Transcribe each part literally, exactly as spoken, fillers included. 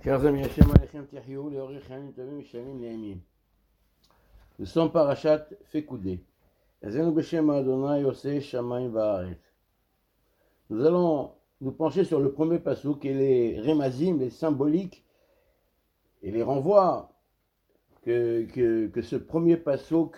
Chers amis, Hashem Alechem Tihyou, Leori Chanim Tovim Shalom Ne'emim. Nous sommes parachat Fekoudé. Azenu Beshem Adonai Yoseh Shamayim Va'aretz. Nous allons nous pencher sur le premier pasouk et les remazim, les symboliques et les renvois que, que, que ce premier pasouk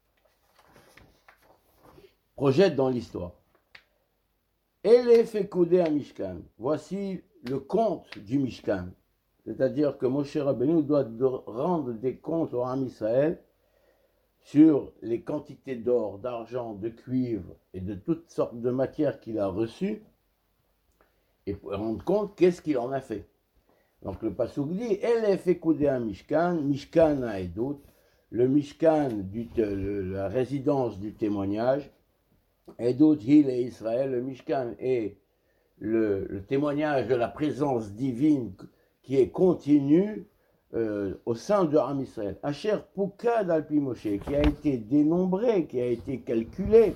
projette dans l'histoire. Ele Fekoudé à Mishkan. Voici le compte du Mishkan. C'est-à-dire que Moshe Rabbeinu doit rendre des comptes au Ham Israël sur les quantités d'or, d'argent, de cuivre et de toutes sortes de matières qu'il a reçues et pour rendre compte qu'est-ce qu'il en a fait. Donc le pasuk dit Elle fait couder un Mishkan, Mishkan à Edut, le Mishkan, du, le, la résidence du témoignage, Edut Hil et Israël, le Mishkan est le, le témoignage de la présence divine qui est continue euh, au sein de Ham Israël. Asher Pukad Alpi Moshe, qui a été dénombré, qui a été calculé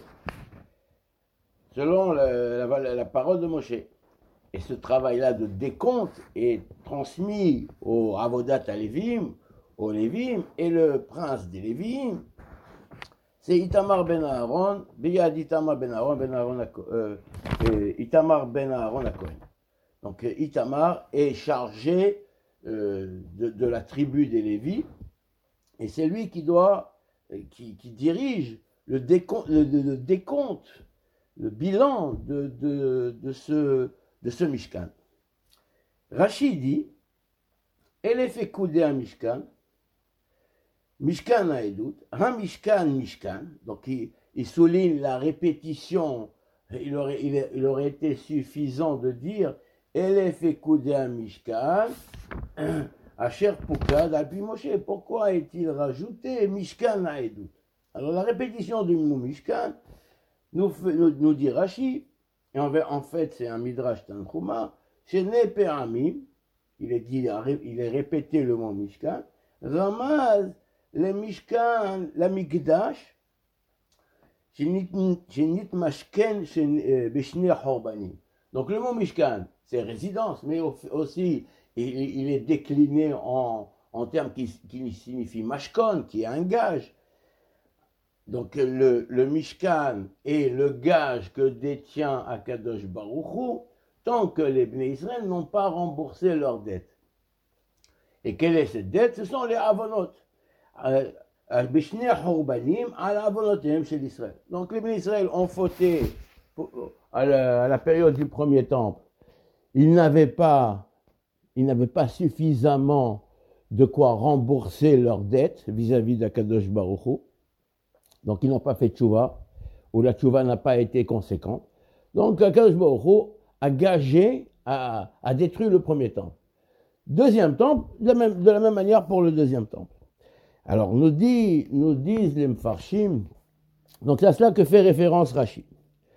selon la, la, la parole de Moshe. Et ce travail-là de décompte est transmis au Avodat Alevim, au Lévim, et le prince des Lévim, c'est Itamar ben Aaron, Biyad Itamar ben Aaron, ben Aaron euh, Itamar ben Aaron à Cohen. Donc Itamar est chargé euh, de, de la tribu des Lévis, et c'est lui qui doit, qui, qui dirige le décompte, le, le décompte, le bilan de, de, de, ce, de ce Mishkan. Rashi dit, elle est fait couder un Mishkan, Mishkan à Edut, un Mishkan, Mishkan, donc il, il souligne la répétition, il aurait, il, il aurait été suffisant de dire Elle est fait couder un Mishkan, Asher Pukad Alpi Moshe. Pourquoi est-il rajouté Mishkan à Edut? Alors la répétition du mot Mishkan nous, nous, nous dit Rashi, et en, en fait c'est un Midrash Tanchuma, chez Neperamim, il est dit, il est répété le mot Mishkan, Ramaz, le Mishkan, la Mikdash, Shenit Mashken Beshne Horbanim. Donc le mot Mishkan, c'est résidence, mais aussi il, il est décliné en, en termes qui, qui signifient mashkon, qui est un gage. Donc le, le Mishkan est le gage que détient Akadosh Baruch Hu, tant que les Bnei Israël n'ont pas remboursé leur dette. Et quelle est cette dette? Ce sont les avonot. Bishne Horbanim al avonotem chez l'Israël. Donc les Bnei Israël ont fauté à la, à la période du premier temple. Ils n'avaient pas, ils n'avaient pas suffisamment de quoi rembourser leurs dettes vis-à-vis d'Akadosh Baruch Hu. Donc ils n'ont pas fait tchouva, ou la tchouva n'a pas été conséquente. Donc Akadosh Baruch Hu a gagé, a, a détruit le premier temple. Deuxième temple, de la même, de la même manière pour le deuxième temple. Alors nous, dit, nous disent les Mfarshim, donc c'est à cela que fait référence Rashi.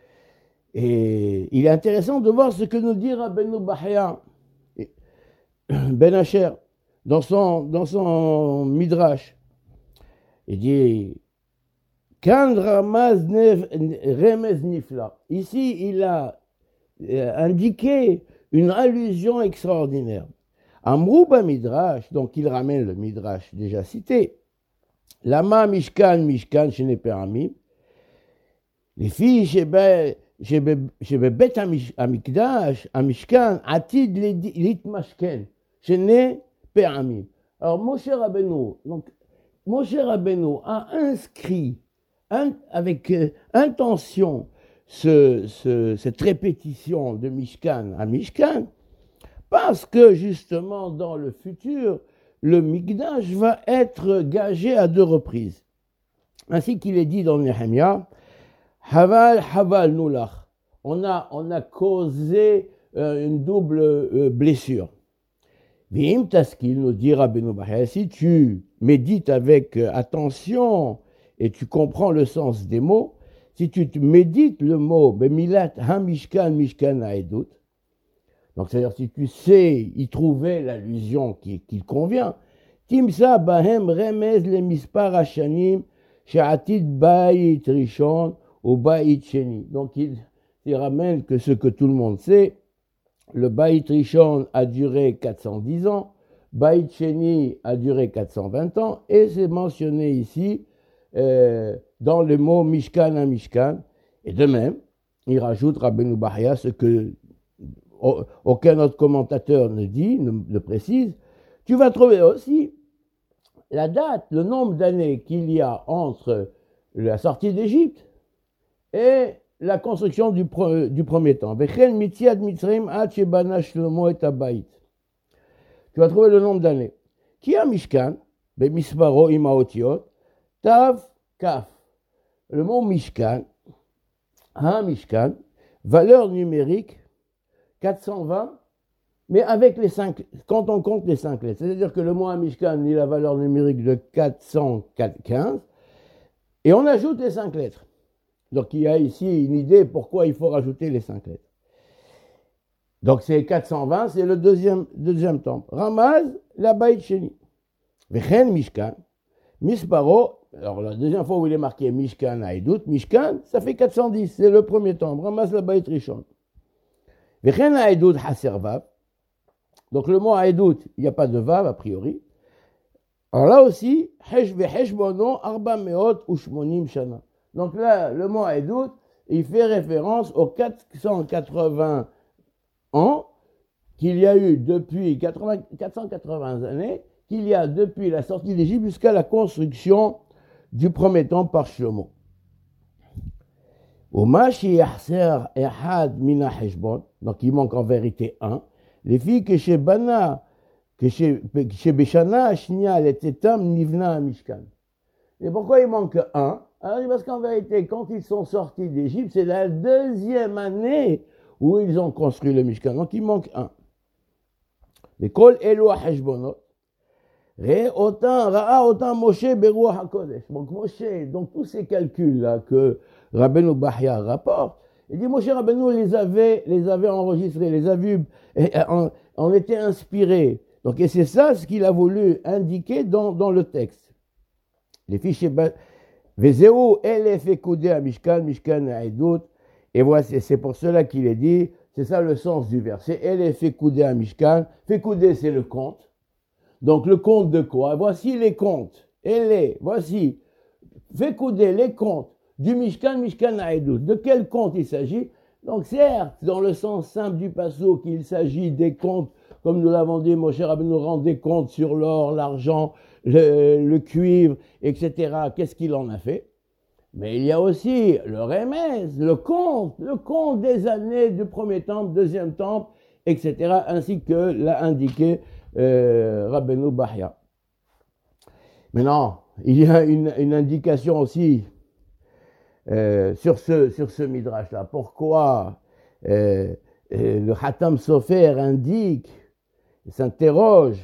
Et il est intéressant de voir ce que nous dit Rabbeinu Bachya Ben Asher dans son, dans son Midrash. Il dit Kan Ramaz Remez Nifla. Ici, il a indiqué une allusion extraordinaire. Amrou ba Midrash, donc il ramène le Midrash déjà cité. Lama Mishkan Mishkan Shene Peramim. Les filles chez שבבית המקדש, המשכן, עתיד להתמשכן, שני פעמים. Alors Moshe Rabbeinu, donc Moshe Rabbeinu a inscrit un, avec euh, intention ce, ce, cette répétition de Mishkan à Mishkan, parce que justement dans le futur, le Mikdash va être gagé à deux reprises. Ainsi qu'il est dit dans Nehemia, Haval, Haval, Noulach. On a, on a causé euh, une double euh, blessure. Vim Taskil nous dit Rabbeinu Bachya, si tu médites avec euh, attention et tu comprends le sens des mots, si tu médites le mot Bemilat HaMishkan Mishkan Haedut, donc c'est-à-dire si tu sais y trouver l'allusion qui, qui convient, Timsa Bahem Remez le Mispar Hashanim She'atid Bayit Rishon au Baït Sheni. Donc il, il ramène que ce que tout le monde sait, le Baït Rishon a duré quatre cent dix ans, Baït Sheni a duré quatre cent vingt ans, et c'est mentionné ici euh, dans le mot Mishkan à Mishkan. Et de même, il rajoute Rabbeinu Bahya, ce que aucun autre commentateur ne dit, ne, ne précise. Tu vas trouver aussi la date, le nombre d'années qu'il y a entre la sortie d'Égypte et la construction du, pre, du premier temple. Tu vas trouver le nombre d'années. Qui a Mishkan, Misbaro Imaotiot, Tav Kaf. Le mot Mishkan, un Mishkan, valeur numérique quatre cent vingt, mais avec les cinq, quand on compte les cinq lettres. C'est-à-dire que le mot Mishkan, il a la valeur numérique de quatre cent quinze, et on ajoute les cinq lettres. Donc il y a ici une idée pourquoi il faut rajouter les cinq lettres. Donc c'est quatre cent vingt, c'est le deuxième, deuxième temple. Ramaz, la Baït Sheni. Vechen Mishkan, Misparo, alors la deuxième fois où il est marqué Mishkan Haïdout, Mishkan, ça fait quatre cent dix, c'est le premier temple. Ramaz, la Baït Rishon. Vechen Haïdout Haservav. Donc le mot Haïdout, il n'y a pas de vav a priori. Alors là aussi, Hesh vehesh bono arba meot ushmonim shana. Donc là, le mot Haïdout, il fait référence aux quatre cent quatre-vingts ans qu'il y a eu depuis quatre cent quatre-vingts années, qu'il y a depuis la sortie d'Égypte jusqu'à la construction du premier temple par Shlomo. Donc il manque en vérité un. Les filles que chez Bana, que chez Beshana, Shnia, les Tetam, Nivna, Mishkan. Et pourquoi il manque un? Alors, parce qu'en vérité, quand ils sont sortis d'Égypte, c'est la deuxième année où ils ont construit le Mishkan. Donc il manque un. Mais Kol Elo Heshbonot, Re Otan, Ra'a Otan Moshe Beruach HaKodesh. Donc Moshe, donc tous ces calculs-là que Rabbeinu Bahya rapporte, il dit Moshe Rabbeinu les avait, les avait enregistrés, les a vus, en, en était inspirés. Donc et c'est ça ce qu'il a voulu indiquer dans, dans le texte. Les fichiers Vezeu Elef Ekoudé à Mishkan, Mishkan Haïdout. Et voici, c'est pour cela qu'il est dit, c'est ça le sens du verset. Elef Ekoudé à Mishkan. Fekoudé, c'est le compte. Donc le compte de quoi? Voici les comptes. Elé, voici. Fekoudé, les comptes du Mishkan, Mishkan Haïdout. De quel compte il s'agit? Donc certes, dans le sens simple du passo, qu'il s'agit des comptes, comme nous l'avons dit, Moshe Rabbeinu nous rend des comptes sur l'or, l'argent, le, le cuivre, et cetera. Qu'est-ce qu'il en a fait? Mais il y a aussi le remez, le compte, le compte des années du premier temple, deuxième temple, et cetera, ainsi que l'a indiqué euh, Rabbeinu Bahya. Maintenant, il y a une, une indication aussi euh, sur ce, sur ce midrash-là. Pourquoi euh, euh, le Hatam Sofer indique, s'interroge,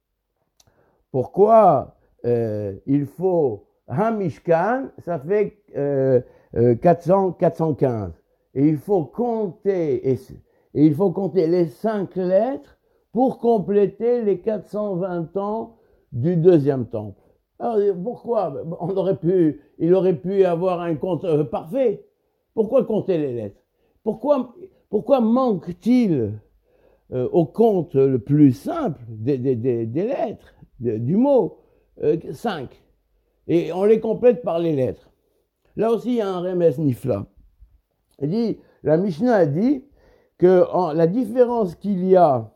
pourquoi euh, il faut un Mishkan, ça fait euh, euh, quatre cents, quatre cent quinze. Et il faut compter, et, et il faut compter les cinq lettres pour compléter les quatre cent vingt ans du deuxième temple. Alors pourquoi? On aurait pu, il aurait pu avoir un compte euh, parfait. Pourquoi compter les lettres? Pourquoi, pourquoi manque-t-il euh, au compte le plus simple des, des, des, des lettres, de, du mot, euh, cinq? Et on les complète par les lettres. Là aussi, il y a un remès nifla. Il dit, la Mishnah a dit que en, la différence qu'il y a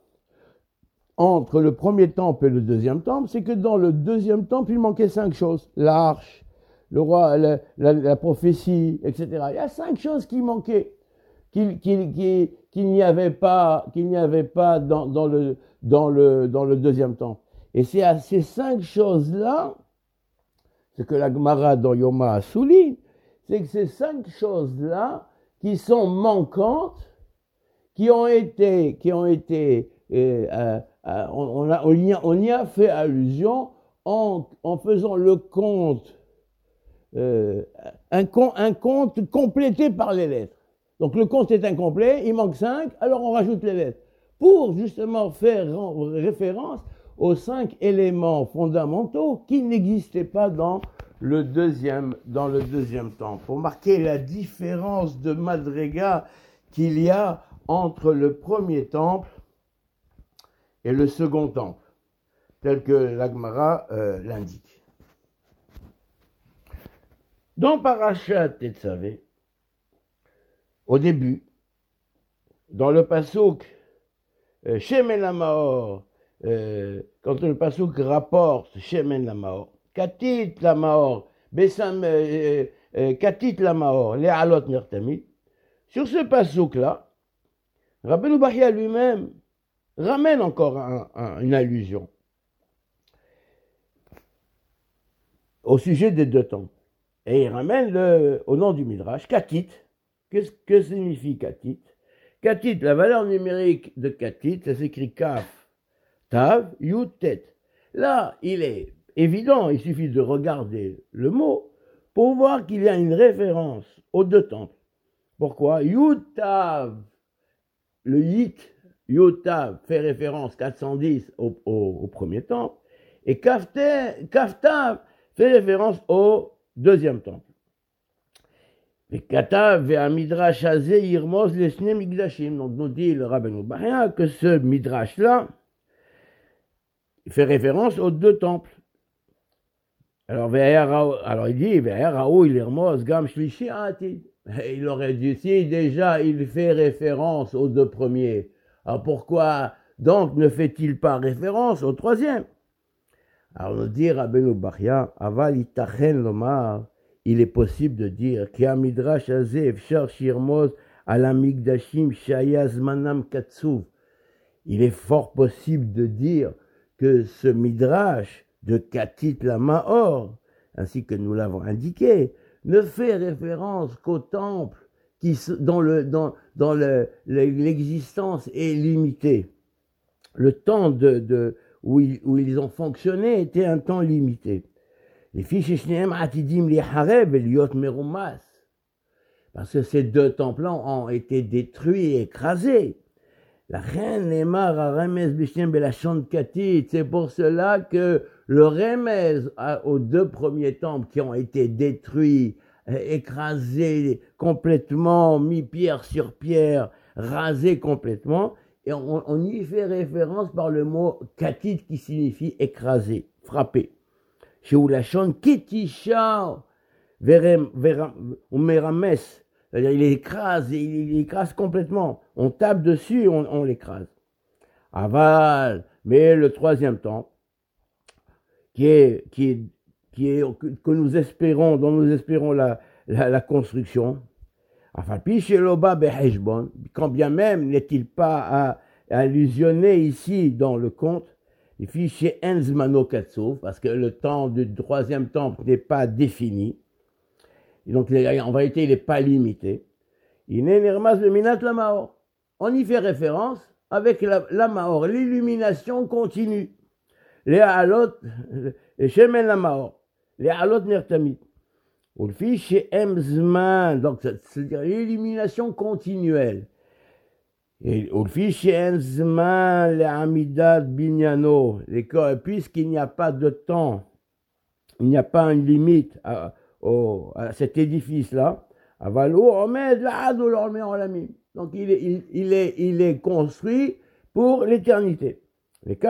entre le premier temple et le deuxième temple, c'est que dans le deuxième temple, il manquait cinq choses. L'arche, le roi, la, la, la prophétie, et cetera. Il y a cinq choses qui manquaient, qu'il, qu'il, qu'il, qu'il n'y avait pas, qu'il n'y avait pas dans, dans, le, dans, le, dans le deuxième temple. Et c'est à ces cinq choses-là, ce que la Gemara dans Yoma souligne, c'est que ces cinq choses-là qui sont manquantes, qui ont été, qui ont été euh, euh, euh, on, on, a, on, y a, on y a fait allusion en, en faisant le compte, euh, un, un compte complété par les lettres. Donc le compte est incomplet, il manque cinq, alors on rajoute les lettres. Pour justement faire référence aux cinq éléments fondamentaux qui n'existaient pas dans le deuxième, dans le deuxième temple. Pour marquer la différence de Madrega qu'il y a entre le premier temple et le second temple. tel que l'Agmara euh, l'indique. Dans Parashat Tetzavé, au début, dans le pasuk euh, Shemen la Maor, euh, quand le pasuk rapporte Shemen la Maor, Katit la Maor, Besam euh, euh, Katit la Maor, les Alot Nertamit, sur ce pasuk-là, Rabbeinu Bachya lui-même ramène encore un, un, une allusion au sujet des deux temples. Et il ramène le, au nom du Midrash, Katit. Qu'est-ce que signifie Katit? Katit, la valeur numérique de Katit, ça s'écrit Kaf, Tav, Yud, Tet. Là, il est évident, il suffit de regarder le mot pour voir qu'il y a une référence aux deux temples. Pourquoi? Yud, Tav, le Yit, Yud, Tav, fait référence quatre cent dix au, au, au premier temple, et Kaf, Tav fait référence au deuxième temple. Et Katav et un midrash azé irmos lesne migdashim. Donc nous dit le Rabbeinu Bachya que ce midrash-là fait référence aux deux temples. Alors, alors il dit Ve'erao il irmos gam shlishi atid. Il aurait dit si déjà il fait référence aux deux premiers. Alors pourquoi donc ne fait-il pas référence au troisième? Alors nous dit Rabbeinu Bachya aval itachen lomar. Il est possible de dire qu'il y a un midrash azé efshar shirmoz ala migdashim shayaz manam katsuv. Il est fort possible de dire que ce midrash de Katit la Maor, ainsi que nous l'avons indiqué, ne fait référence qu'au temple qui, dont, le, dans, dans le, l'existence est limitée. Le temps de, de, où, ils, où ils ont fonctionné était un temps limité. Les fiches atidim li hareb et liot merumas. Parce que ces deux temples-là ont été détruits et écrasés. La reine Nemar a remez b'shem belachon katit. C'est pour cela que le remez aux deux premiers temples qui ont été détruits, écrasés complètement, mis pierre sur pierre, rasés complètement, et on, on y fait référence par le mot katit qui signifie écrasé, frappé. Chez Oulachon, Ketisha, Umerames, c'est-à-dire il écrase, il, il écrase complètement. On tape dessus, on, on l'écrase. Aval, mais le troisième temple, qui est, qui est, qui est, que nous espérons, dont nous espérons la, la, la construction, quand bien même n'est-il pas à, à allusionner ici dans le conte, les fichiers Enzmano Katsov, parce que le temps du troisième temple n'est pas défini. Et donc, en vérité, il n'est pas limité. Il n'est nirmas le minat la maor. On y fait référence avec la, la maor, l'illumination continue. Les halot, les shemen la maor, les halot nertamit. Ou le fichier Enzman, donc c'est-à-dire l'illumination continuelle. Et au fichier Enzman, les Amidat Binyano, puisqu'il n'y a pas de temps, il n'y a pas une limite à, au, à cet édifice-là, donc il est, il, il, est, il est construit pour l'éternité. C'est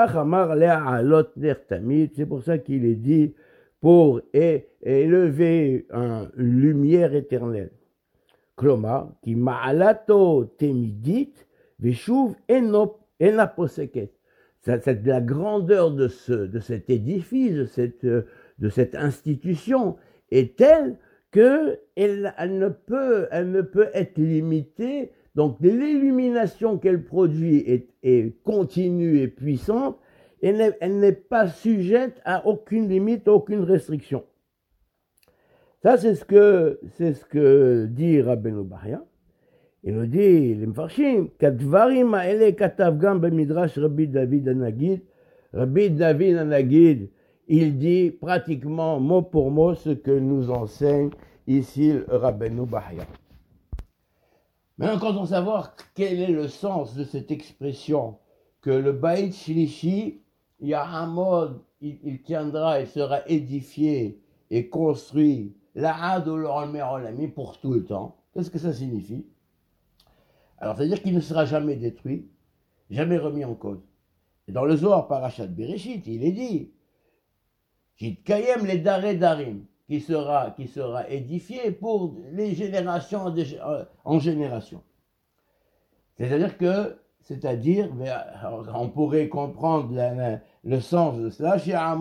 pour ça qu'il est dit pour é, élever un, une lumière éternelle. Kloma, qui ma'alato temidit, Veshuv enaposeket. C'est la grandeur de, ce, de cet édifice, de cette, de cette institution est telle qu'elle elle ne, peut, elle ne peut être limitée. Donc l'illumination qu'elle produit est, est continue et puissante, et elle n'est pas sujette à aucune limite, aucune restriction. Ça, c'est ce que, c'est ce que dit Rabbeinu Bachya. Il nous dit, les Mfarshim, Kadvarim ha'ele katav gam b'midrash Rabbi David Hanagid. Rabbi David Hanagid, il dit pratiquement mot pour mot ce que nous enseigne ici le Rabbeinu Bachya. Maintenant, quand on sait savoir quel est le sens de cette expression, que le Baït Shlishi, Yahamod, il, il tiendra et sera édifié et construit, La'ad Olormer Olami, pour tout le temps. Qu'est-ce que ça signifie? Alors, c'est-à-dire qu'il ne sera jamais détruit, jamais remis en cause. dans le Zohar Parashat Bereshit, il est dit Jitkayem les daré darim, qui sera, qui sera édifié pour les générations de, en génération. C'est-à-dire que, c'est-à-dire, on pourrait comprendre la, la, le sens de cela.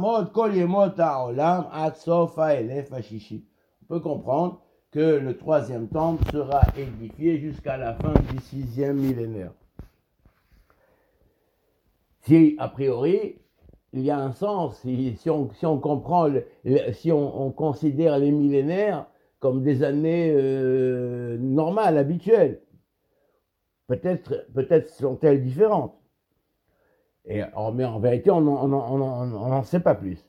On peut comprendre que le troisième temple sera édifié jusqu'à la fin du sixième millénaire. Si, a priori, il y a un sens, si, si, on, si on comprend, le, si on, on considère les millénaires comme des années euh, normales, habituelles, peut-être, peut-être sont-elles différentes. Et, mais en vérité, on n'en sait pas plus.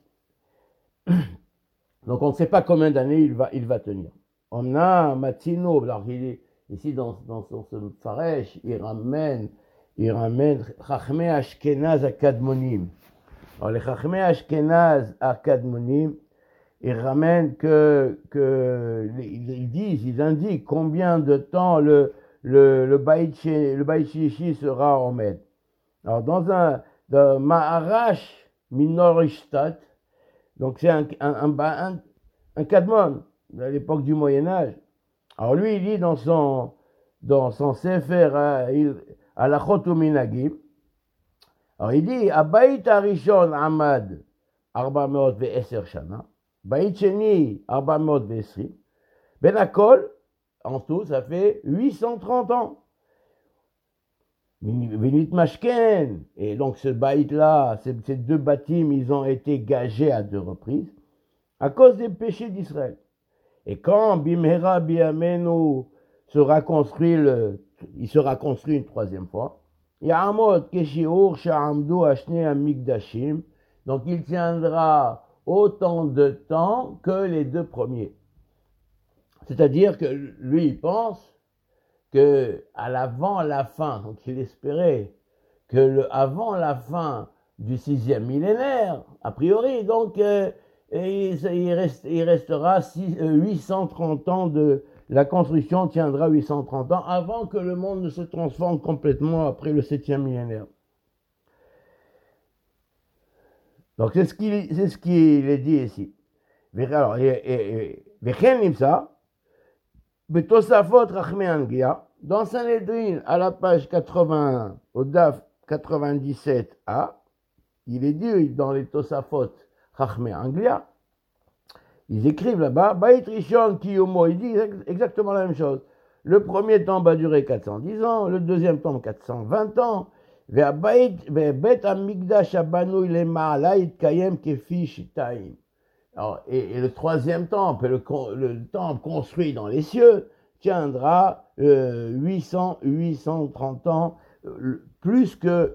Donc on ne sait pas combien d'années il va, il va tenir. On a Matino, alors il est ici dans, dans, dans ce Faresh, il ramène, il ramène Chachmei Ashkenaz Akadmonim. Alors les Chachmei Ashkenaz Akadmonim, ils ramènent que, que ils disent, ils indiquent combien de temps le le le Beit Shishi sera en Med. Alors dans un de Maharash Minorishtat, donc c'est un un un, un, un Kadmon de l'époque du Moyen Âge. Alors lui il dit dans son dans son Sefer Halachot u'Minagim, alors il dit Abayit Harishon Amad ארבע מאות ועשר שנה, Beit Sheni ארבע מאות ועשרים, Ben Akol, en tout ça fait huit cent trente ans. Vinit Mashken, et donc ce Beit là, ces, ces deux bâtiments, ils ont été gagés à deux reprises à cause des péchés d'Israël. Et quand Bimhera Biamenu sera construit, le, il sera construit une troisième fois, Ya'amod Keshiur Sha'amdu Ashne Amikdashim, donc il tiendra autant de temps que les deux premiers. C'est-à-dire que lui, il pense que à l'avant la fin, donc il espérait que le, avant la fin du sixième millénaire, a priori, donc euh, et il, reste, il restera six, euh, huit cent trente ans de la construction tiendra huit cent trente ans avant que le monde ne se transforme complètement après le septième millénaire. Donc c'est ce qu'il c'est ce qu'il est dit ici. Alors, Vechen ça, Betosafot Rachmei Anglia, dans Sanhedrin à la page quatre-vingt-un, au D A F quatre-vingt-dix-sept A, il est dit dans les Tosafot Rachmei Anglia, ils écrivent là-bas, Beit Rishon Kiyomo, il dit exactement la même chose. Le premier temple a duré quatre cent dix ans, le deuxième temple quatre cent vingt ans, Bet Hamikdash Abanui Lema'ala Itkayem Kefi Shitaim. Et, et le troisième temple, le, le temple construit dans les cieux, tiendra euh, huit cents, huit cent trente ans, euh, plus que,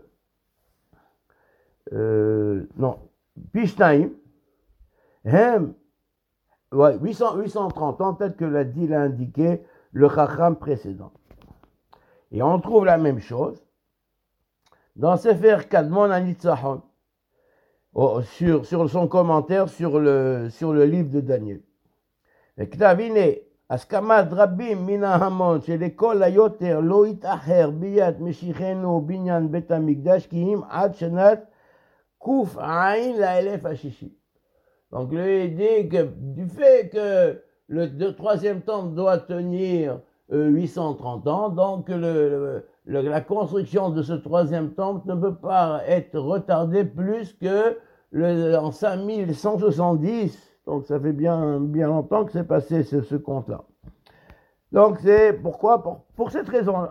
euh, non, Pishtaim, Hem, ouais, huit cents, huit cent trente ans, tel que l'a dit, l'a indiqué le Chacham précédent. Et on trouve la même chose dans Sefer Kadmon Anitzahon, oh, sur, sur son commentaire sur le, sur le livre de Daniel. Ktavine, Askamat Rabim Mina Hamon, Shelekol Ayoter Lo Itaher Biyat Meshichenu Binyan Bet Hamikdash Kihim Ad Shenat Kuf Ain La Elef Hashishi. Donc, lui dit que du fait que le, le troisième temple doit tenir euh, huit cent trente ans, donc le, le, le, la construction de ce troisième temple ne peut pas être retardée plus que le, en cinq mille cent soixante-dix. Donc, ça fait bien, bien longtemps que c'est passé ce, ce compte-là. Donc, c'est pourquoi pour, pour cette raison-là.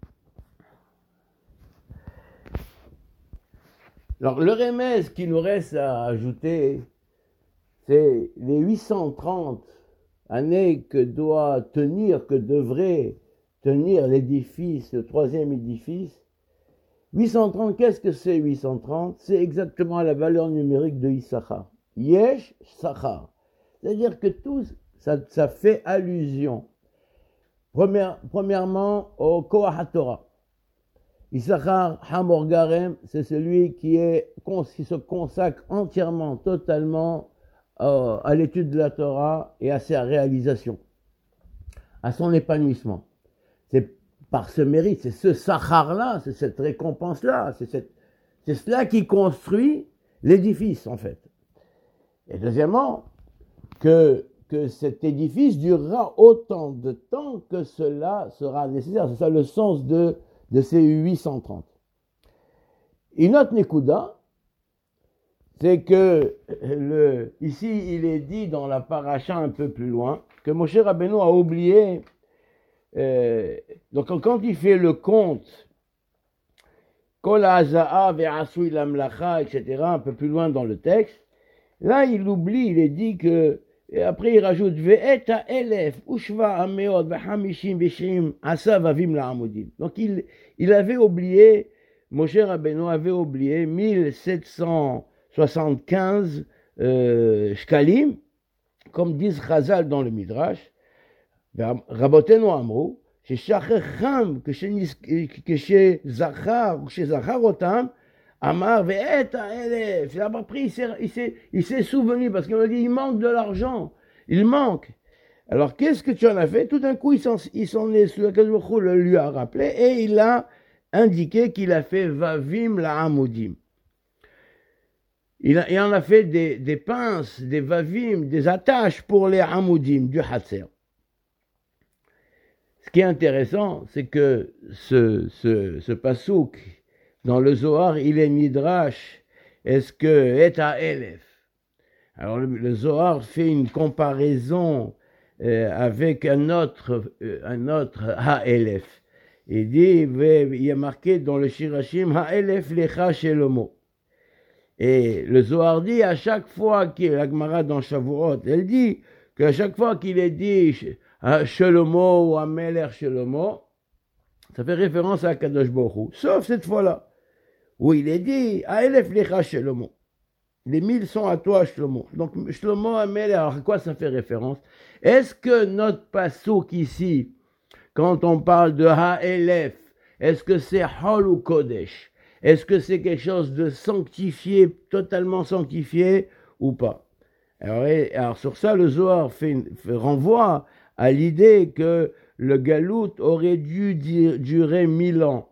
Alors, le remède qui nous reste à ajouter, c'est les huit cent trente années que doit tenir, que devrait tenir l'édifice, le troisième édifice. huit cent trente, qu'est-ce que c'est huit cent trente? C'est exactement la valeur numérique de Issachar. Yesh Sachar. C'est-à-dire que tout ça, ça fait allusion, première, premièrement, au Koach Torah. Issachar Hamor Garem, c'est celui qui, est, qui se consacre entièrement, totalement euh, à l'étude de la Torah et à sa réalisation, à son épanouissement. C'est par ce mérite, c'est ce Sachar-là, c'est cette récompense-là, c'est cette, C'est cela qui construit l'édifice, en fait. Et deuxièmement, que, que cet édifice durera autant de temps que cela sera nécessaire. C'est ça le sens de, de ces huit cent trente. Une autre Nekuda, c'est que le, ici, il est dit dans la paracha un peu plus loin, que Moshe Rabbeinu a oublié, euh, donc quand il fait le compte, Kol ha'aza'a ve'asui lamlacha, et cetera, un peu plus loin dans le texte, là, il oublie, il est dit que, et après il rajoute, ve'et ha'elef, ushva ha'meod, ve'hamishim, ve'shim, asa vavim la'amodim. Donc il, il avait oublié, Moshe Rabbeinu avait oublié mille sept cent soixante-quinze euh, shkalim, comme disent Chazal dans le Midrash, Rabotenu Amrou, chez Shachecham, que chez Zachar, ou chez Zacharotam, Amar ve'et ha'elef. Il a appris, il s'est, il s'est souvenu, parce qu'il m'a dit, il manque de l'argent, il manque. Alors qu'est-ce que tu en as fait? Tout d'un coup, il s'en, il s'en est, le lui a rappelé, et il a indiqué qu'il a fait Vavim la'amodim. Il, a, il en a fait des, des pinces, des vavim, des attaches pour les amoudim du Hatzer. Ce qui est intéressant, c'est que ce, ce, ce pasouk, dans le Zohar, il est midrash. Est-ce que et ha'elef? Alors le, le Zohar fait une comparaison euh, avec un autre, euh, un autre ha'elef. Il dit, il y a marqué dans le Shirashim, ha'elef lecha shelomo. Et le Zohar dit, à chaque fois qu'il la Gemara dans Shavuot, elle dit qu'à chaque fois qu'il est dit Shlomo ou Ameler Shlomo, ça fait référence à Kadosh Baruch Hu. Sauf cette fois-là, où il est dit Ha'elef lecha Shlomo. Les mille sont à toi, Shlomo. Donc Shlomo, Ameler, alors à quoi ça fait référence? Est-ce que notre pasouk ici, quand on parle de Ha'elef, est-ce que c'est Hol ou Kodesh? Est-ce que c'est quelque chose de sanctifié, totalement sanctifié ou pas? Alors, alors sur ça, le Zohar fait, fait renvoie à l'idée que le galout aurait dû dire, durer mille ans.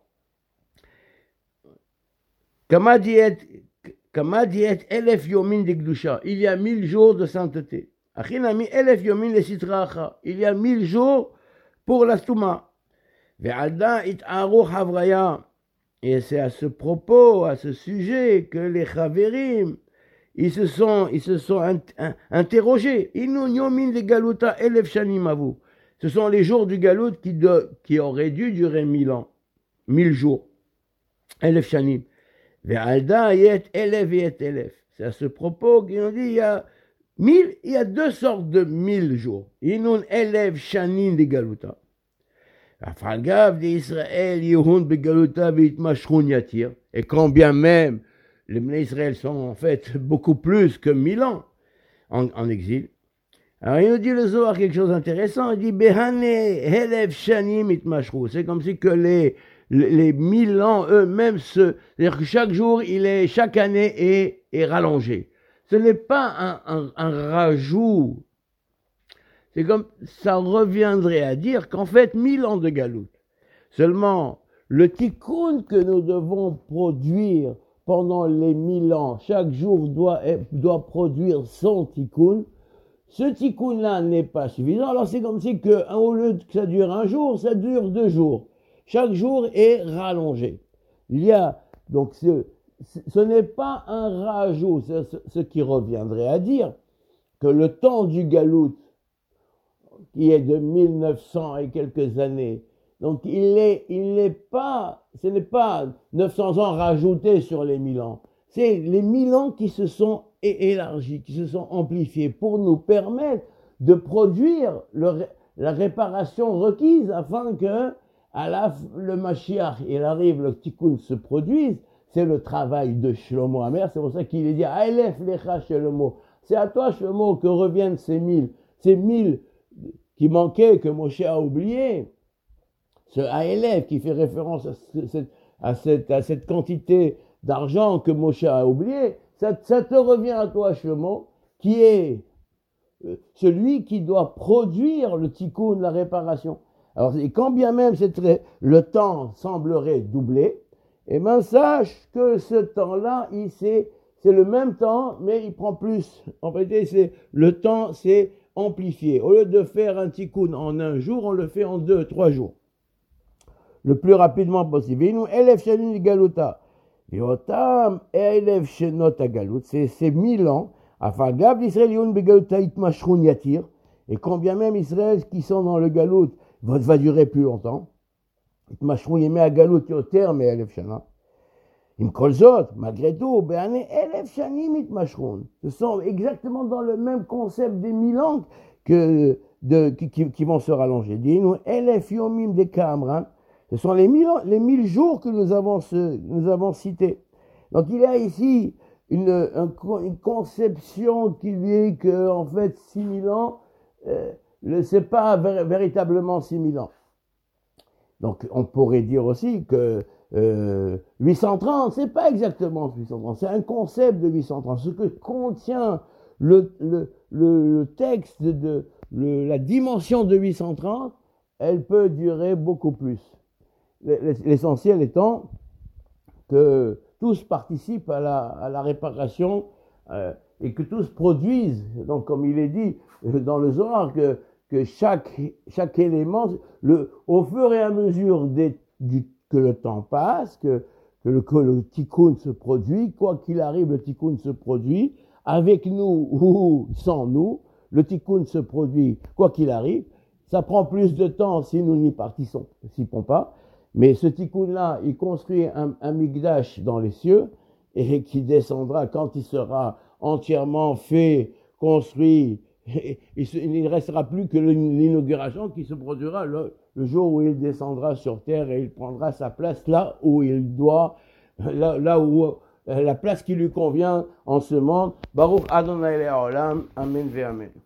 Kama diet elef yomin de gdusha. Il y a mille jours de sainteté. Achinami elef yomin le sitracha. Il y a mille jours pour la stouma. Ve'alda it aru havraya. Et c'est à ce propos, à ce sujet, que les Chaverim, ils se sont, ils se sont in, in, interrogés. Ce sont les jours du Galout qui, de, qui auraient dû durer mille ans, mille jours. Elef Shanim. C'est à ce propos qu'ils ont dit, il y a mille, il y a deux sortes de mille jours. Inun Elef Shanim de Galouta. Et quand bien même les Bnei Israël sont en fait beaucoup plus que mille ans en, en exil. Alors il nous dit le Zohar quelque chose d'intéressant, il dit Behane Helev Shanim itmashru. C'est comme si que les, les, les mille ans eux-mêmes, se, c'est-à-dire que chaque jour, il est, chaque année est, est rallongé. Ce n'est pas un, un, un rajout. C'est comme, ça reviendrait à dire qu'en fait, mille ans de galout. Seulement, le tikkun que nous devons produire pendant les mille ans, chaque jour doit, doit produire son tikkun. Ce tikkun-là n'est pas suffisant. Alors c'est comme si que, au lieu que ça dure un jour, ça dure deux jours. Chaque jour est rallongé. Il y a, donc ce, ce n'est pas un rajout, ce, ce qui reviendrait à dire que le temps du galout, qui est de mille neuf cents et quelques années. Donc il est, il n'est pas, ce n'est pas neuf cents ans rajoutés sur les mille ans. C'est les mille ans qui se sont élargis, qui se sont amplifiés pour nous permettre de produire le, la réparation requise afin que à la, le Mashiach, il arrive, le Tikkun se produise. C'est le travail de Shlomo Amer. C'est pour ça qu'il est dit Ha'elef lecha Shlomo. C'est à toi, Shlomo, que reviennent ces mille, ces mille qui manquaient, que Moshe a oublié. Ce Ha'elef qui fait référence à cette, à cette, à cette quantité d'argent que Moshe a oublié, ça, ça te revient à toi, Shlomo, qui est celui qui doit produire le tikkun, la réparation. Alors, et quand bien même très, le temps semblerait doubler, eh bien, sache que ce temps-là, il c'est, c'est le même temps, mais il prend plus. En fait, c'est, le temps, c'est amplifié. Au lieu de faire un tikkun en un jour, on le fait en deux, trois jours. Le plus rapidement possible. Nous, Elef Shanim Galuta. Yotam Elef Shenot Galut. C'est mille ans. Afagab l'Israël Yun Begaluta Itmashrun Yatir. Et combien même Israël qui sont dans le Galut va, va durer plus longtemps. Itmashrun Yemé à Galut Yoter, mais Elef Shana. Im Kolzot, malgré tout, Béane Elef Shanim Itmashrun. Ce sont exactement dans le même concept des mille ans que, de, qui, qui, qui vont se rallonger. Dis-nous Elef Yomim de Kamran. Ce sont les mille, les mille jours que nous avons, ce, nous avons cités. Donc il y a ici une, un, une conception qui dit que en fait six mille ans, euh, ce n'est pas ver, véritablement six mille ans. Donc on pourrait dire aussi que euh, huit cent trente, ce n'est pas exactement huit cent trente, c'est un concept de huit cent trente. Ce que contient le, le, le, le texte, de le, la dimension de huit cent trente, elle peut durer beaucoup plus. L'essentiel étant que tous participent à la, à la réparation euh, et que tous produisent, donc comme il est dit dans le Zohar, que, que chaque, chaque élément, le, au fur et à mesure des, du, que le temps passe, que, que, le, que le tikkun se produit, quoi qu'il arrive, le tikkun se produit, avec nous ou sans nous, le tikkun se produit, quoi qu'il arrive. Ça prend plus de temps si nous n'y participons pas. Mais ce tikkun-là, il construit un, un migdash dans les cieux et qui descendra quand il sera entièrement fait, construit. Et, et il ne restera plus que l'inauguration qui se produira le, le jour où il descendra sur terre et il prendra sa place là où il doit, là, là où la place qui lui convient en ce monde. Baruch Adonai Le'olam, Amen ve Amen.